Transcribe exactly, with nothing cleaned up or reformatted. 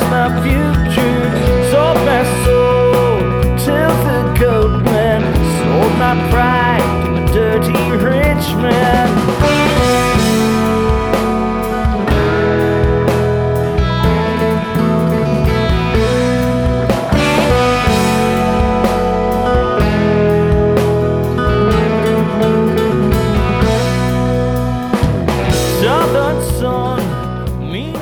lost my future, sold my soul to the goatman, sold my pride to a dirty rich man. Southern sun, mean